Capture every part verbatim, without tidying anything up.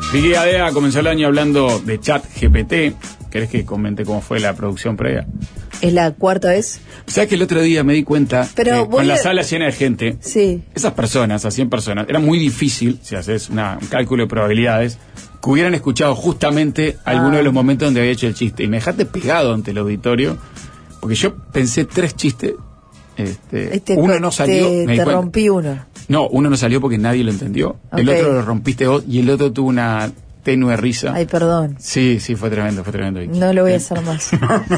Vicky Gadea comenzó el año hablando de ChatGPT. ¿Querés que comente cómo fue la producción previa? ¿Es la cuarta vez? ¿Sabes que el otro día me di cuenta Pero que con a... la sala llena de gente, sí. esas personas, a cien personas, era muy difícil, si haces una, un cálculo de probabilidades, que hubieran escuchado justamente ah. alguno de los momentos donde había hecho el chiste. Y me dejaste pegado ante el auditorio, porque yo pensé tres chistes. Este, este, uno no salió. Te, me te rompí uno. No, uno no salió porque nadie lo entendió. Okay. El otro lo rompiste vos y el otro tuvo una tenue risa. Ay, perdón. Sí, sí, fue tremendo, fue tremendo. Vicky. No lo voy ¿Sí? a hacer más.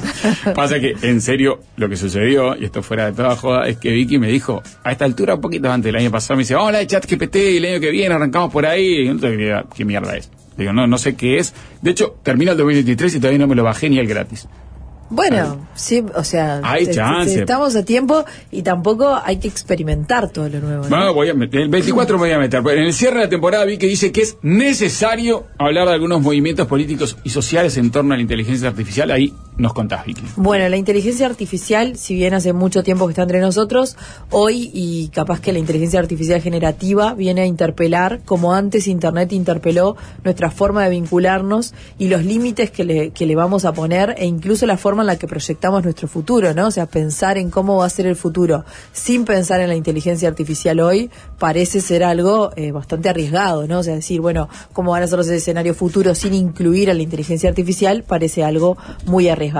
Pasa que, en serio, lo que sucedió, y esto fuera de toda joda, es que Vicky me dijo, a esta altura, un poquito antes del año pasado, me dice, vamos a hablar de ChatGPT y el año que viene arrancamos por ahí. Y yo no tengo idea qué mierda es. Digo, no, no sé qué es. De hecho, termina el dos mil veintitrés y todavía no me lo bajé ni el gratis. Bueno, Ay. sí, o sea, hay te, chance. Te, estamos a tiempo y tampoco hay que experimentar todo lo nuevo, ¿no? Bueno, voy a meter, el veinticuatro me voy a meter. En el cierre de la temporada vi que dice que es necesario hablar de algunos movimientos políticos y sociales en torno a la inteligencia artificial. Ahí nos contás, Vicky. Bueno, la inteligencia artificial, si bien hace mucho tiempo que está entre nosotros, hoy, y capaz que la inteligencia artificial generativa viene a interpelar, como antes Internet interpeló nuestra forma de vincularnos y los límites que le, que le vamos a poner, e incluso la forma en la que proyectamos nuestro futuro, ¿no? O sea, pensar en cómo va a ser el futuro sin pensar en la inteligencia artificial hoy parece ser algo eh, bastante arriesgado, ¿no? O sea, decir, bueno, cómo van a ser los escenarios futuros sin incluir a la inteligencia artificial parece algo muy arriesgado.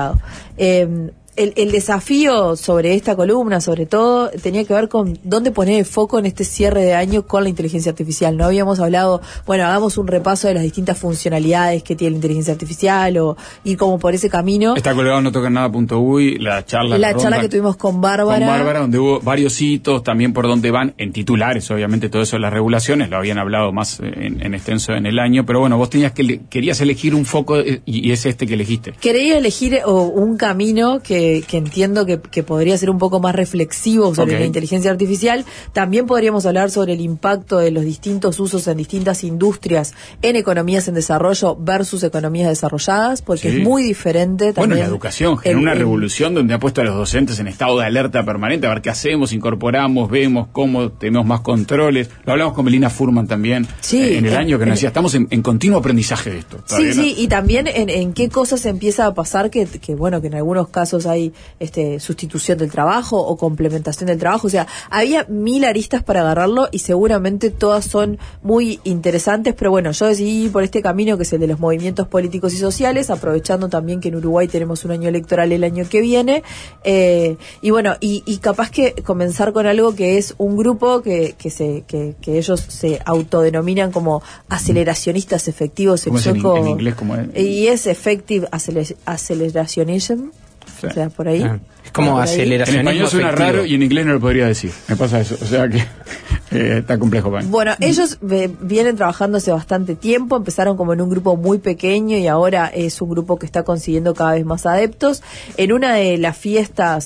Eh, El, el desafío sobre esta columna, sobre todo, tenía que ver con dónde poner el foco en este cierre de año con la inteligencia artificial. No habíamos hablado, bueno, hagamos un repaso de las distintas funcionalidades que tiene la inteligencia artificial o ir como por ese camino. Está colgado en no tocan nada punto uy, la charla. La charla ronda, que tuvimos con Bárbara. Con Bárbara, donde hubo varios hitos, también por dónde van, en titulares, obviamente, todo eso de las regulaciones, lo habían hablado más en, en extenso en el año, pero bueno, vos tenías que querías elegir un foco y, y es este que elegiste. Quería elegir o, un camino que que entiendo que, que podría ser un poco más reflexivo sobre okay. la inteligencia artificial. También podríamos hablar sobre el impacto de los distintos usos en distintas industrias en economías en desarrollo versus economías desarrolladas, porque sí. es muy diferente también. Bueno, la educación generó una revolución donde ha puesto a los docentes en estado de alerta permanente, a ver qué hacemos, incorporamos, vemos cómo tenemos más controles. Lo hablamos con Melina Furman también sí, eh, en el en, año que nos en, decía, estamos en, en continuo aprendizaje de esto. Sí, no? sí, y también en, en qué cosas empieza a pasar que, que, bueno, que en algunos casos hay Este, sustitución del trabajo o complementación del trabajo, o sea, había mil aristas para agarrarlo y seguramente todas son muy interesantes, pero bueno, yo decidí ir por este camino que es el de los movimientos políticos y sociales, aprovechando también que en Uruguay tenemos un año electoral el año que viene, eh, y bueno, y, y capaz que comenzar con algo que es un grupo que, que se que, que ellos se autodenominan como aceleracionistas efectivos. ¿Cómo es en, en inglés? ¿Cómo es? Y es Effective Acceler- Accelerationism. O sea, por ahí. Ah, es como aceleración. En español suena efectivo. raro y en inglés no lo podría decir. Me pasa eso. O sea que eh, está complejo para mí. Bueno, ellos eh, vienen trabajando hace bastante tiempo. Empezaron como en un grupo muy pequeño y ahora es un grupo que está consiguiendo cada vez más adeptos. En una de las fiestas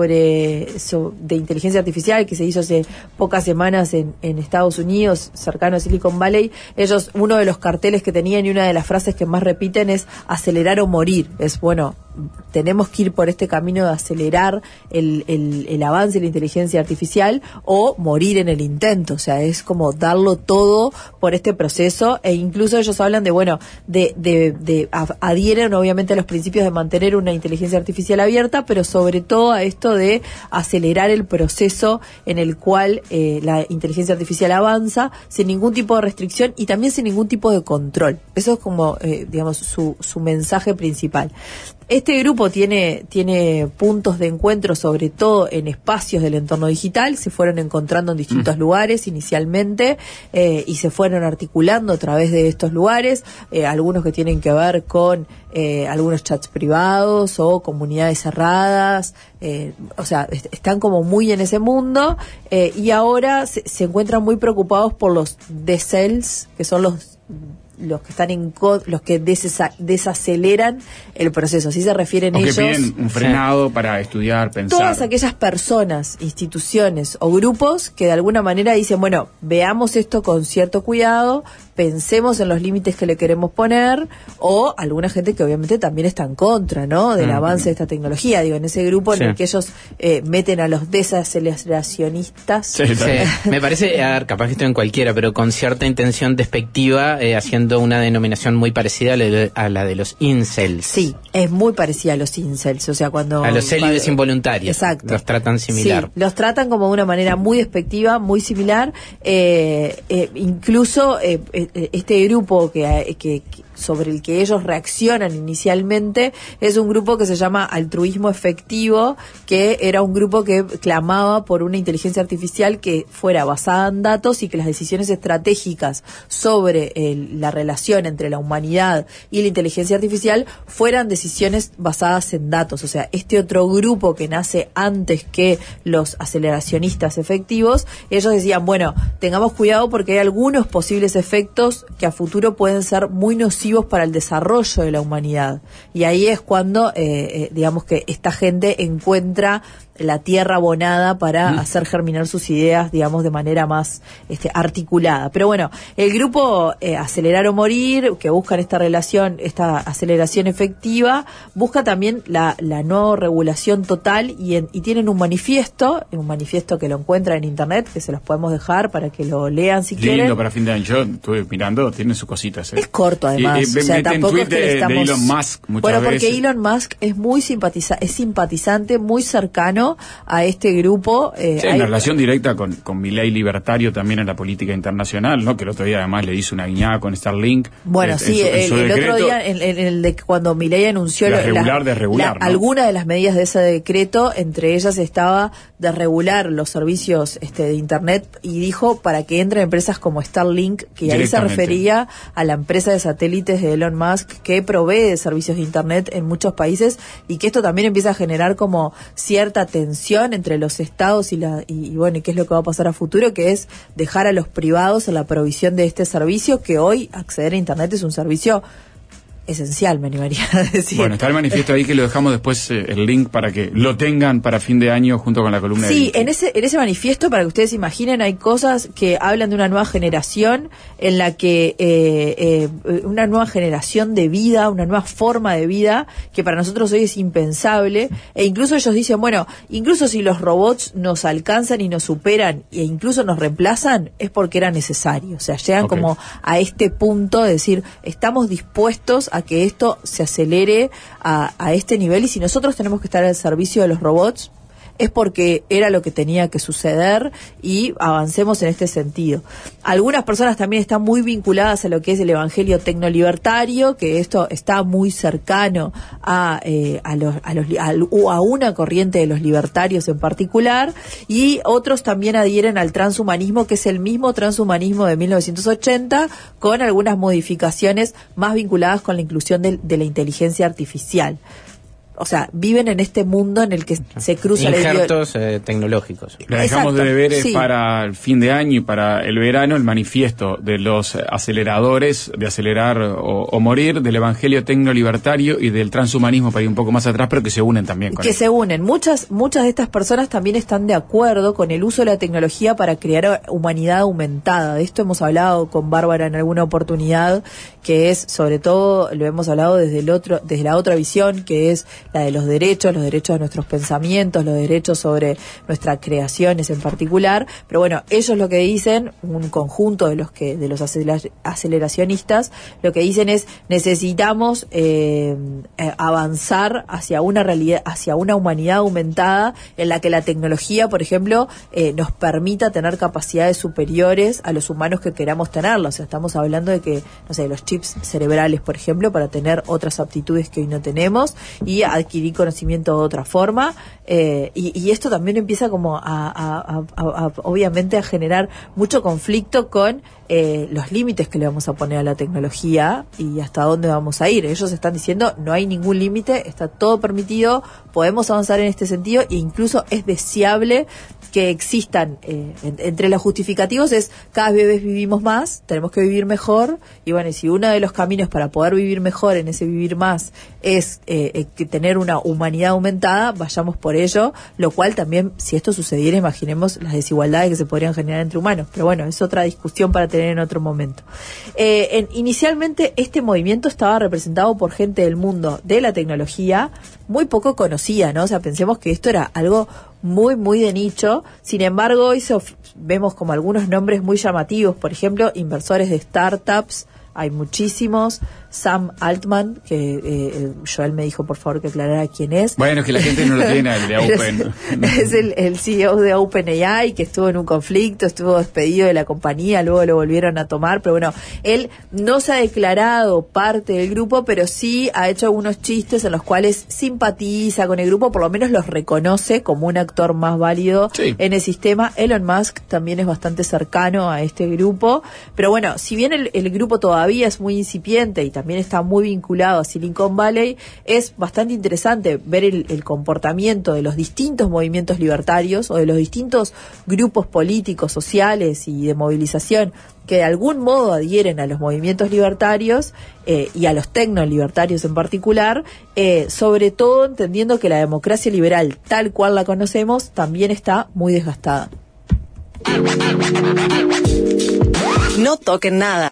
sobre, sobre de inteligencia artificial que se hizo hace pocas semanas en, en Estados Unidos, cercano a Silicon Valley, ellos, uno de los carteles que tenían y una de las frases que más repiten es acelerar o morir. Es, bueno, tenemos que ir por este camino de acelerar el, el, el avance de la inteligencia artificial o morir en el intento, o sea, es como darlo todo por este proceso, e incluso ellos hablan de, bueno, de, de, de adhieren obviamente a los principios de mantener una inteligencia artificial abierta, pero sobre todo a esto de acelerar el proceso en el cual eh, la inteligencia artificial avanza sin ningún tipo de restricción y también sin ningún tipo de control. Eso es como, eh, digamos, su, su mensaje principal. Este grupo tiene, tiene puntos de encuentro sobre todo en espacios del entorno digital, se fueron encontrando en distintos mm. lugares inicialmente eh, y se fueron articulando a través de estos lugares, eh, algunos que tienen que ver con eh, algunos chats privados o comunidades cerradas, eh, o sea, est- están como muy en ese mundo eh, y ahora se, se encuentran muy preocupados por los decels, que son los los que están en co- los que desesa- desaceleran el proceso, así se refieren o ellos. Que piden un frenado sí. para estudiar, pensar. Todas aquellas personas, instituciones o grupos que de alguna manera dicen, bueno, veamos esto con cierto cuidado, pensemos en los límites que le queremos poner, o alguna gente que obviamente también está en contra, ¿no?, del mm. avance de esta tecnología. Digo, en ese grupo sí. en el que ellos eh, meten a los desaceleracionistas. Sí, sí. Me parece, a ver, capaz que estoy en cualquiera, pero con cierta intención despectiva, eh, haciendo teniendo una denominación muy parecida a la de, a la de los incels. Sí, es muy parecida a los incels, o sea, cuando... A los célibes cuando, involuntarios. Exacto. Los tratan similar. Sí, los tratan como de una manera muy despectiva, muy similar. Eh, eh, incluso eh, este grupo que, que, que sobre el que ellos reaccionan inicialmente es un grupo que se llama Altruismo Efectivo, que era un grupo que clamaba por una inteligencia artificial que fuera basada en datos y que las decisiones estratégicas sobre el, la relación entre la humanidad y la inteligencia artificial fueran decisiones basadas en datos. O sea, este otro grupo que nace antes que los aceleracionistas efectivos, ellos decían, bueno, tengamos cuidado porque hay algunos posibles efectos que a futuro pueden ser muy nocivos para el desarrollo de la humanidad. Y ahí es cuando, eh, eh, digamos que esta gente encuentra la tierra abonada para mm. hacer germinar sus ideas, digamos, de manera más este, articulada. Pero bueno, el grupo eh, Acelerar o Morir, que buscan esta relación, esta aceleración efectiva, busca también la, la no regulación total y, en, y tienen un manifiesto, un manifiesto que lo encuentran en internet, que se los podemos dejar para que lo lean si Lindo quieren. Para fin de año. Yo estuve mirando, tiene sus cositas. ¿eh? Es corto además. Y, y, o sea, tampoco es que de, le estamos... de Elon Musk muchas bueno, porque veces. Elon Musk es muy simpatiza es simpatizante, muy cercano a este grupo. Eh, sí, hay hay... una relación directa con, con Milei libertario también en la política internacional, ¿no? Que el otro día además le hizo una guiñada con Starlink. Bueno, en, sí, en su, en el, su el otro día, en, en el de cuando Milei anunció la lo, regular, la, desregular, la, ¿no? algunas de las medidas de ese decreto, entre ellas estaba desregular los servicios este, de internet, y dijo para que entren empresas como Starlink, que ahí se refería a la empresa de satélites de Elon Musk que provee de servicios de internet en muchos países, y que esto también empieza a generar como cierta tensión entre los estados y la y, y bueno, y qué es lo que va a pasar a futuro, que es dejar a los privados en la provisión de este servicio, que hoy acceder a internet es un servicio esencial, me animaría a decir. Bueno, está el manifiesto ahí que lo dejamos después, eh, el link para que lo tengan para fin de año junto con la columna. Sí, de en ese en ese manifiesto, para que ustedes imaginen, hay cosas que hablan de una nueva generación en la que eh, eh, una nueva generación de vida, una nueva forma de vida que para nosotros hoy es impensable, e incluso ellos dicen, bueno, incluso si los robots nos alcanzan y nos superan e incluso nos reemplazan, es porque era necesario. O sea, llegan okay. como a este punto de decir, estamos dispuestos a a que esto se acelere a, a este nivel, y si nosotros tenemos que estar al servicio de los robots es porque era lo que tenía que suceder, y avancemos en este sentido. Algunas personas también están muy vinculadas a lo que es el evangelio tecnolibertario, que esto está muy cercano a, eh, a, los, a, los, a, a una corriente de los libertarios en particular, y otros también adhieren al transhumanismo, que es el mismo transhumanismo de mil novecientos ochenta, con algunas modificaciones más vinculadas con la inclusión de, de la inteligencia artificial. O sea, viven en este mundo en el que se cruza injertos la eh, tecnológicos. Le dejamos de deberes sí. para el fin de año y para el verano el manifiesto de los aceleradores, de acelerar o, o morir, del evangelio tecnolibertario y del transhumanismo, para ir un poco más atrás, pero que se unen también con que eso. se unen. Muchas muchas de estas personas también están de acuerdo con el uso de la tecnología para crear humanidad aumentada. De esto hemos hablado con Bárbara en alguna oportunidad, que es, sobre todo, lo hemos hablado desde el otro, desde la otra visión, que es la de los derechos, los derechos de nuestros pensamientos, los derechos sobre nuestras creaciones en particular. Pero bueno, ellos lo que dicen, un conjunto de los que de los aceleracionistas, lo que dicen es necesitamos eh, eh, avanzar hacia una realidad, hacia una humanidad aumentada en la que la tecnología, por ejemplo, eh, nos permita tener capacidades superiores a los humanos que queramos tenerlas. O sea, estamos hablando de que, no sé, los chips cerebrales, por ejemplo, para tener otras aptitudes que hoy no tenemos, y adquirir conocimiento de otra forma, eh, y, y esto también empieza como a, a, a, a, a obviamente a generar mucho conflicto con eh, los límites que le vamos a poner a la tecnología y hasta dónde vamos a ir. Ellos están diciendo no hay ningún límite, está todo permitido, podemos avanzar en este sentido, e incluso es deseable que existan, eh, en, entre los justificativos es cada vez vivimos más, tenemos que vivir mejor, y bueno, y si uno de los caminos para poder vivir mejor en ese vivir más es eh, eh, que tener una humanidad aumentada, vayamos por ello, lo cual también, si esto sucediera, imaginemos las desigualdades que se podrían generar entre humanos, pero bueno, es otra discusión para tener en otro momento. Eh, en, inicialmente este movimiento estaba representado por gente del mundo de la tecnología muy poco conocida, ¿no? O sea, pensemos que esto era algo muy, muy de nicho. Sin embargo, hoy se of- vemos como algunos nombres muy llamativos, por ejemplo, inversores de startups hay muchísimos. Sam Altman, que eh, Joel me dijo por favor que aclarara quién es. Bueno, es que la gente no lo tiene, el de Open. Es el, el C E O de OpenAI, que estuvo en un conflicto, estuvo despedido de la compañía, luego lo volvieron a tomar, pero bueno, él no se ha declarado parte del grupo, pero sí ha hecho algunos chistes en los cuales simpatiza con el grupo, por lo menos los reconoce como un actor más válido sí. en el sistema. Elon Musk también es bastante cercano a este grupo, pero bueno, si bien el, el grupo todavía es muy incipiente y también está muy vinculado a Silicon Valley, es bastante interesante ver el, el comportamiento de los distintos movimientos libertarios o de los distintos grupos políticos, sociales y de movilización que de algún modo adhieren a los movimientos libertarios eh, y a los tecnolibertarios en particular, eh, sobre todo entendiendo que la democracia liberal tal cual la conocemos también está muy desgastada. No toquen nada.